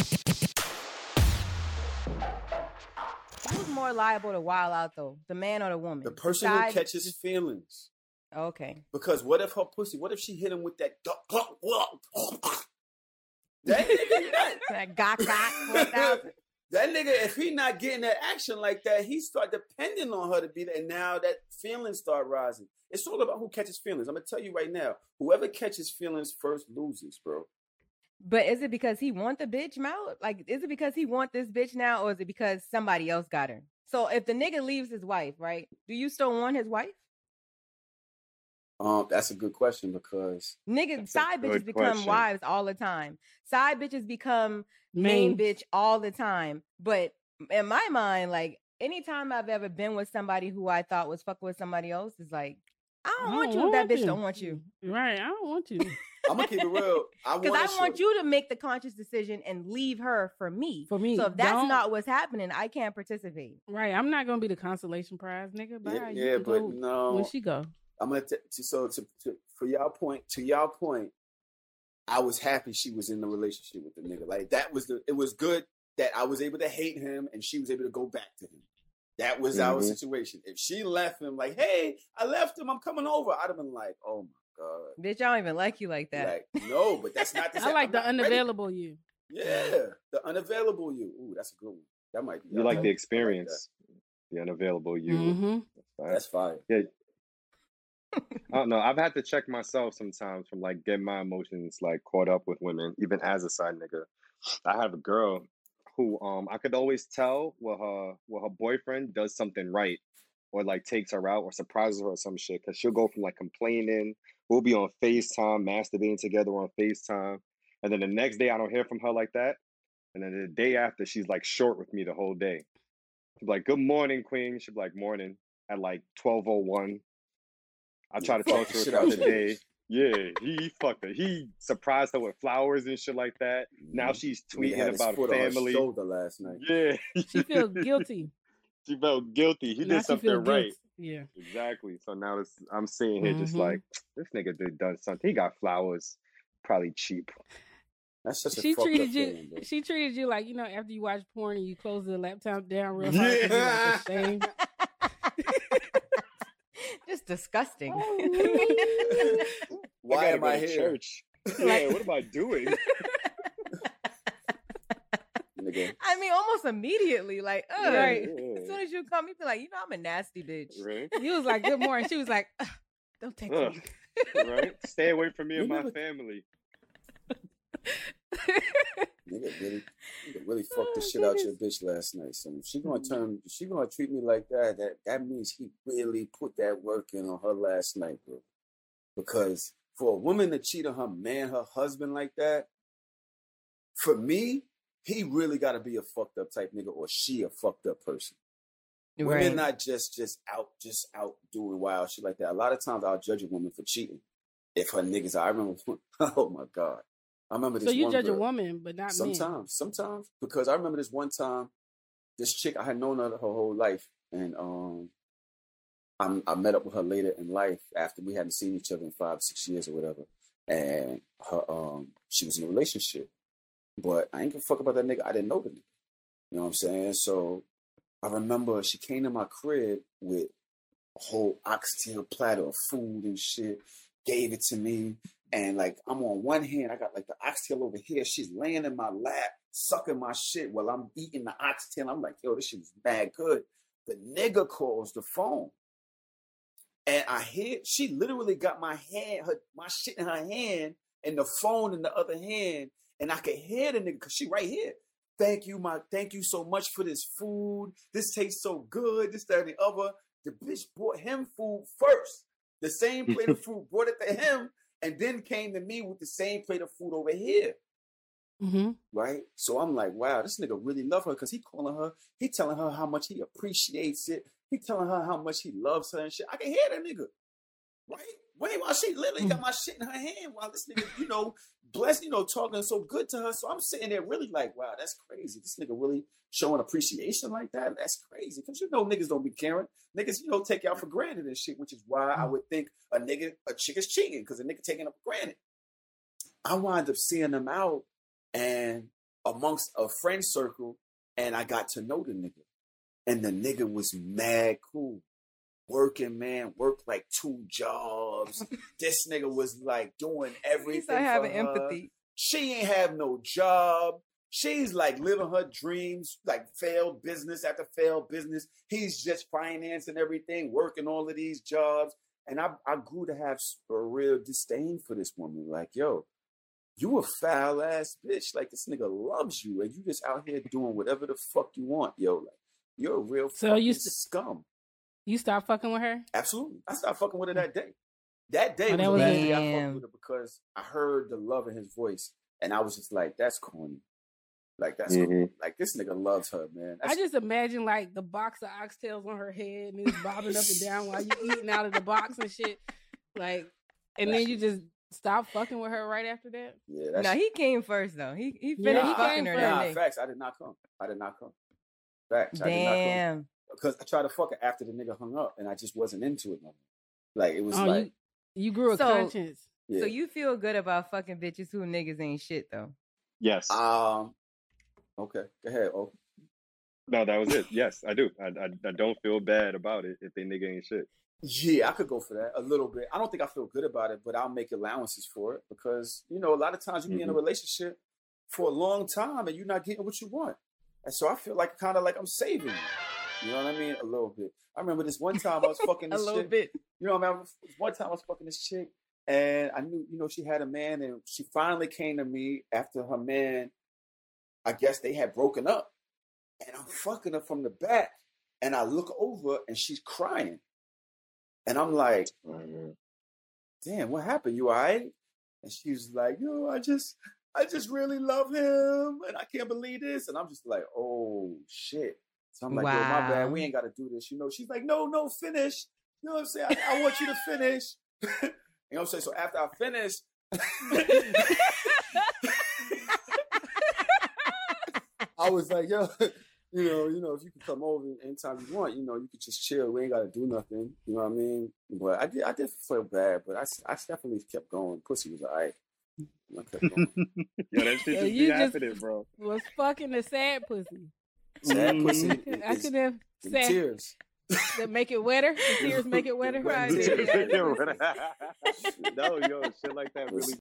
Who's more liable to wild out though, the man or the woman? The person who catches feelings. Okay. Because what if her pussy? What if she hit him with that? That nigga, that gok 4000. That nigga, if he not getting that action like that, he start depending on her to be there, and now that feelings start rising. It's all about who catches feelings. I'm gonna tell you right now, whoever catches feelings first loses, bro. But is it because he want the bitch out? Like, is it because he want this bitch now, or is it because somebody else got her? So if the nigga leaves his wife, right? Do you still want his wife? That's a good question because niggas, side bitches become wives all the time. Side bitches become main bitch all the time. But in my mind, like anytime I've ever been with somebody who I thought was fucking with somebody else, is like, I don't want you if that bitch don't want you. Right, I don't want you. I'm gonna keep it real. Because I want you to make the conscious decision and leave her for me. For me. So if that's not what's happening, I can't participate. Right, I'm not gonna be the consolation prize, nigga. Bye. Yeah, but no. When she go. I'm gonna for y'all point, to y'all point, I was happy she was in the relationship with the nigga. Like that was it was good that I was able to hate him and she was able to go back to him. That was our situation. If she left him like, hey, I left him, I'm coming over, I'd have been like, oh my God. Bitch, I don't even like you like that. Like, no, but that's not the I like the unavailable ready. You. Yeah, the unavailable you. Ooh, that's a good one. That might be. You like the experience. The unavailable you. Mm-hmm. That's fine. Yeah. I don't know. I've had to check myself sometimes from like getting my emotions like caught up with women, even as a side nigga. I have a girl who I could always tell when her boyfriend does something right or like takes her out or surprises her or some shit, because she'll go from like complaining, we'll be on FaceTime, masturbating together on FaceTime, and then the next day I don't hear from her like that, and then the day after she's like short with me the whole day. She'll be like, good morning, queen. She'll be like, morning, at like 12:01. I try to talk to her throughout the day. Yeah, he fucked her. He surprised her with flowers and shit like that. Now she's tweeting about family. On her shoulder last night. Yeah, she feels guilty. She felt guilty. He did something right. Yeah, exactly. So now I'm sitting here just like, this nigga done something. He got flowers, probably cheap. That's such a she fucked treated up you. feeling, bro. She treated you like, you know, after you watch porn and you close the laptop down real hard. Yeah. Like ashamed. Just disgusting. Why am I here? Church? Yeah, what am I doing? I mean, almost immediately, like, right. As soon as you come, you be like, you know, I'm a nasty bitch. Right. You was like, good morning. She was like, don't take me. Right? Stay away from me and my family. Nigga really fucked the shit out your bitch last night. So if she gonna treat me like that means he really put that work in on her last night, bro. Because for a woman to cheat on her man, her husband like that, for me, he really gotta be a fucked up type nigga, or she a fucked up person. Right. Women not just out doing wild shit like that. A lot of times I'll judge a woman for cheating if her niggas. I remember, oh my God. I remember this. So you one judge girl. A woman, but not men. Sometimes, because I remember this one time, this chick, I had known her whole life, and I met up with her later in life after we hadn't seen each other in 5-6 years or whatever, and her she was in a relationship, but I ain't give a fuck about that nigga. I didn't know the nigga, you know what I'm saying? So I remember she came to my crib with a whole oxtail platter of food and shit, gave it to me. And like, I'm on one hand, I got like the oxtail over here. She's laying in my lap, sucking my shit while I'm eating the oxtail. I'm like, yo, this shit is bad good. The nigga calls the phone. And I hear, she literally got my shit in her hand and the phone in the other hand. And I could hear the nigga, because she right here. Thank you so much for this food. This tastes so good. This, that, and the other. The bitch brought him food first. The same plate of food, brought it to him. And then came to me with the same plate of food over here. Mm-hmm. Right? So I'm like, wow, this nigga really love her, because he telling her how much he appreciates it. He telling her how much he loves her and shit. I can hear that nigga. Right? Wait, while she literally got my shit in her hand while this nigga, blessed, talking so good to her. So I'm sitting there really like, wow, that's crazy. This nigga really showing appreciation like that. That's crazy. Because niggas don't be caring. Niggas, take y'all for granted and shit, which is why I would think a chick is cheating, because a nigga taking up for granted. I wind up seeing them out, and amongst a friend circle, and I got to know the nigga. And the nigga was mad cool. Working, man, worked like 2 jobs. This nigga was like doing everything. He's having empathy. She ain't have no job. She's like living her dreams, like failed business after failed business. He's just financing everything, working all of these jobs. And I grew to have a real disdain for this woman. Like, yo, you a foul ass bitch. Like, this nigga loves you, and you just out here doing whatever the fuck you want, yo. Like, you're a real scum. You stopped fucking with her? Absolutely. I stopped fucking with her that day. That day was the last day I fucked with her because I heard the love in his voice, and I was just like, that's corny. Like, that's cool. Like, this nigga loves her, man. I just imagine, like, the box of oxtails on her head and it's bobbing up and down while you eating out of the box and shit. Like, and then you just stop fucking with her right after that? Yeah. No, he came first, though. He finished fucking her that day. Facts. I did not come. Facts. Damn. I did not come. Because I tried to fuck her after the nigga hung up, and I just wasn't into it no more. Like, it was like... You grew a conscience. Yeah. So you feel good about fucking bitches who niggas ain't shit, though? Yes. Okay, go ahead. Oh, no, that was it. Yes, I do. I don't feel bad about it if they nigga ain't shit. Yeah, I could go for that a little bit. I don't think I feel good about it, but I'll make allowances for it because, you know, a lot of times you be in a relationship for a long time and you're not getting what you want. And so I feel like kind of like I'm saving you. You know what I mean? A little bit. I remember this one time I was fucking this a little chick. Bit. You know what I mean? One time I was fucking this chick and I knew, you know, she had a man and she finally came to me after her man, I guess they had broken up, and I'm fucking her from the back, and I look over, and she's crying, and I'm like, damn, what happened? You all right? And she's like, yo, I just really love him, and I can't believe this, and I'm just like, oh, shit. So I'm like, yo, my bad, we ain't got to do this, you know? She's like, no, finish. You know what I'm saying? I want you to finish. You know what I'm saying? So after I finished, I was like, yo, you know, if you could come over anytime you want, you know, you could just chill. We ain't got to do nothing. You know what I mean? But I did feel bad, but I definitely kept going. Pussy was all right. I kept going. Yo, that shit just be happening, bro. Was fucking the sad pussy. Sad pussy. I could have said tears. That make it wetter. The tears make it wetter. No, yo, shit like that really